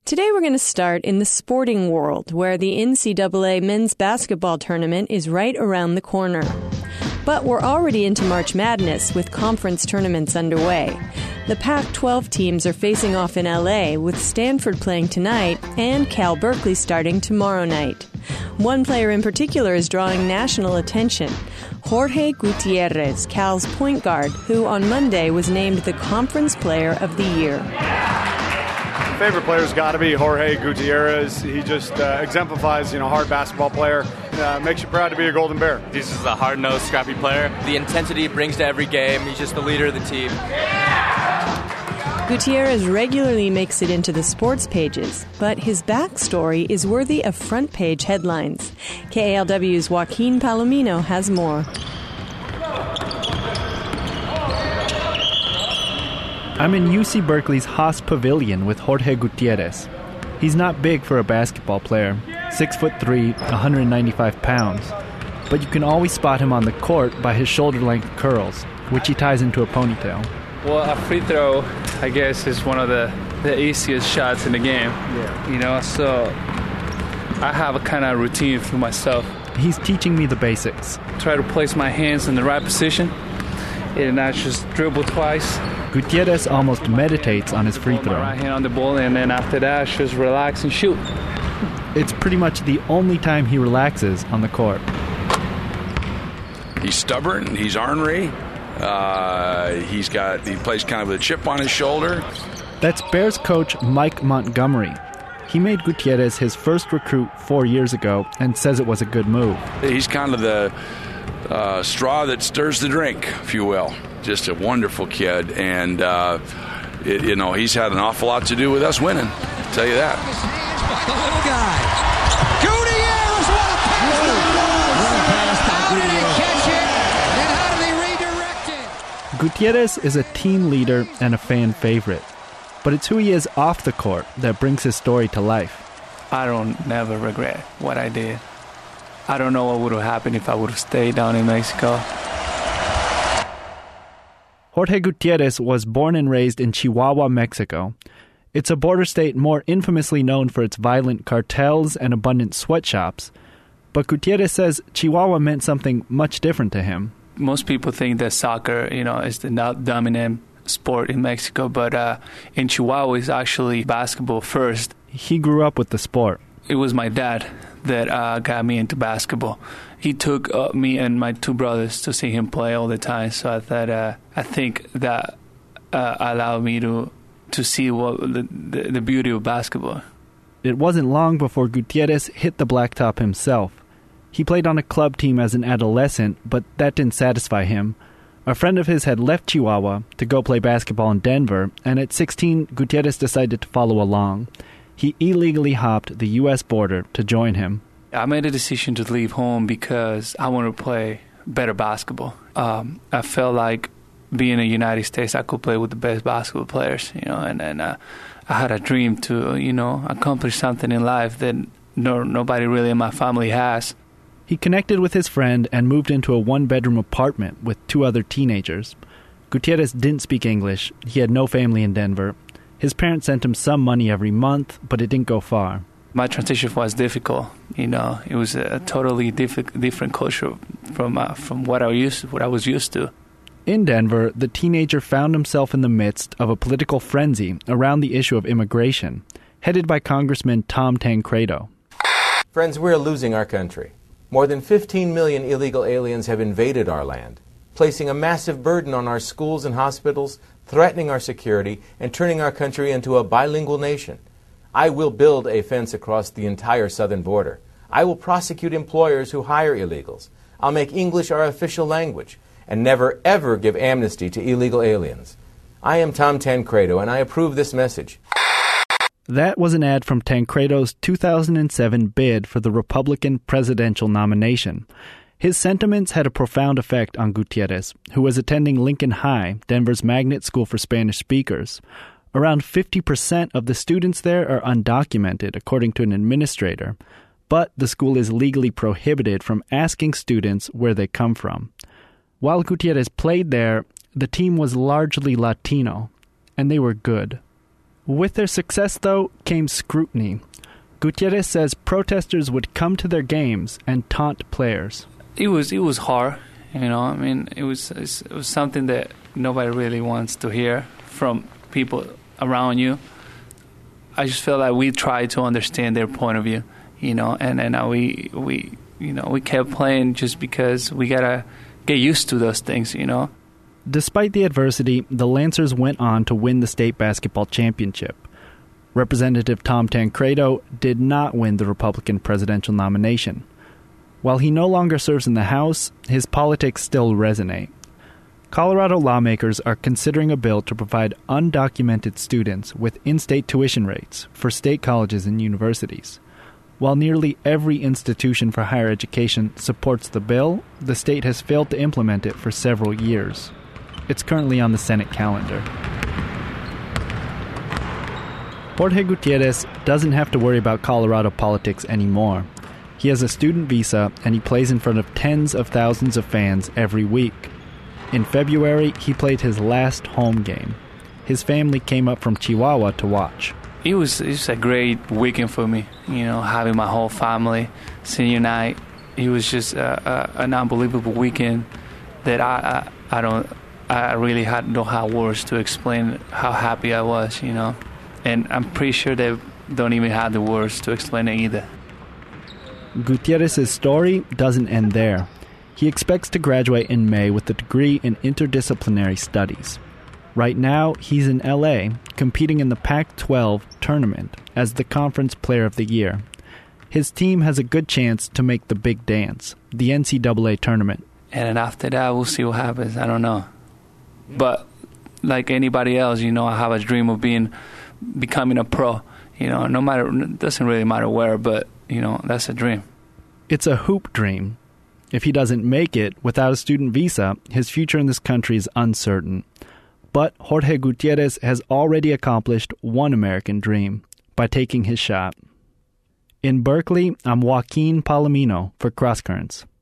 Today we're going to start in the sporting world, where the NCAA men's basketball tournament is right around the corner. But we're already into March Madness with conference tournaments underway. The Pac-12 teams are facing off in LA, with Stanford playing tonight and Cal Berkeley starting tomorrow night. One player in particular is drawing national attention: Jorge Gutierrez, Cal's point guard, who on Monday was named the Conference Player of the Year. Favorite player's got to be Jorge Gutierrez. He just exemplifies, hard basketball player. Makes you proud to be a Golden Bear. He's just a hard-nosed, scrappy player. The intensity he brings to every game. He's just the leader of the team. Gutierrez regularly makes it into the sports pages, but his backstory is worthy of front-page headlines. KALW's Joaquin Palomino has more. I'm in UC Berkeley's Haas Pavilion with Jorge Gutierrez. He's not big for a basketball player, 6'3", 195 pounds, but you can always spot him on the court by his shoulder-length curls, which he ties into a ponytail. Well, a free throw, I guess, is one of the easiest shots in the game. Yeah. So I have a kind of routine for myself. He's teaching me the basics. Try to place my hands in the right position, and I just dribble twice. Gutierrez almost meditates on his free throw. My right hand on the ball, and then after that, just relax and shoot. It's pretty much the only time he relaxes on the court. He's stubborn. He's ornery. He plays kind of with a chip on his shoulder. That's Bears coach Mike Montgomery. He made Gutierrez his first recruit 4 years ago and says it was a good move. He's kind of the straw that stirs the drink, if you will. Just a wonderful kid, and he's had an awful lot to do with us winning. I'll tell you that. The little guy, Gutierrez, what a pass! How did he catch it? And how did he redirect it? Gutierrez is a team leader and a fan favorite, but it's who he is off the court that brings his story to life. I don't never regret what I did. I don't know what would have happened if I would have stayed down in Mexico. Jorge Gutierrez was born and raised in Chihuahua, Mexico. It's a border state more infamously known for its violent cartels and abundant sweatshops. But Gutierrez says Chihuahua meant something much different to him. Most people think that soccer, is the dominant sport in Mexico, but in Chihuahua it's actually basketball first. He grew up with the sport. It was my dad that got me into basketball. He took me and my two brothers to see him play all the time. So I think that allowed me to see what the beauty of basketball. It wasn't long before Gutierrez hit the blacktop himself. He played on a club team as an adolescent, but that didn't satisfy him. A friend of his had left Chihuahua to go play basketball in Denver, and at 16, Gutierrez decided to follow along. He illegally hopped the U.S. border to join him. I made a decision to leave home because I wanted to play better basketball. I felt like being in the United States, I could play with the best basketball players, and I had a dream to, accomplish something in life that nobody really in my family has. He connected with his friend and moved into a one-bedroom apartment with two other teenagers. Gutierrez didn't speak English. He had no family in Denver. His parents sent him some money every month, but it didn't go far. My transition was difficult. It was a totally different culture from what I was used to. In Denver, the teenager found himself in the midst of a political frenzy around the issue of immigration, headed by Congressman Tom Tancredo. Friends, we're losing our country. More than 15 million illegal aliens have invaded our land, placing a massive burden on our schools and hospitals, threatening our security, and turning our country into a bilingual nation. I will build a fence across the entire southern border. I will prosecute employers who hire illegals. I'll make English our official language, and never ever give amnesty to illegal aliens. I am Tom Tancredo, and I approve this message. That was an ad from Tancredo's 2007 bid for the Republican presidential nomination. His sentiments had a profound effect on Gutierrez, who was attending Lincoln High, Denver's magnet school for Spanish speakers. Around 50% of the students there are undocumented, according to an administrator. But the school is legally prohibited from asking students where they come from. While Gutierrez played there, the team was largely Latino, and they were good. With their success, though, came scrutiny. Gutierrez says protesters would come to their games and taunt players. It was hard, you know. I mean, it was something that nobody really wants to hear from people around you. I just felt like we tried to understand their point of view, you know, and we kept playing just because we gotta get used to those things, you know. Despite the adversity, the Lancers went on to win the state basketball championship. Representative Tom Tancredo did not win the Republican presidential nomination. While he no longer serves in the House, his politics still resonate. Colorado lawmakers are considering a bill to provide undocumented students with in-state tuition rates for state colleges and universities. While nearly every institution for higher education supports the bill, the state has failed to implement it for several years. It's currently on the Senate calendar. Jorge Gutierrez doesn't have to worry about Colorado politics anymore. He has a student visa and he plays in front of tens of thousands of fans every week. In February, he played his last home game. His family came up from Chihuahua to watch. It was a great weekend for me, you know, having my whole family, senior night. It was just an unbelievable weekend that I really don't have words to explain how happy I was, you know. And I'm pretty sure they don't even have the words to explain it either. Gutierrez's story doesn't end there. He expects to graduate in May with a degree in interdisciplinary studies. Right now, he's in LA, competing in the Pac-12 tournament as the Conference Player of the Year. His team has a good chance to make the big dance, the NCAA tournament. And then after that, we'll see what happens. I don't know. But like anybody else, you know, I have a dream of becoming a pro. You know, no matter, it doesn't really matter where, but, you know, that's a dream. It's a hoop dream. If he doesn't make it without a student visa, his future in this country is uncertain. But Jorge Gutierrez has already accomplished one American dream by taking his shot. In Berkeley, I'm Joaquin Palomino for Cross Currents.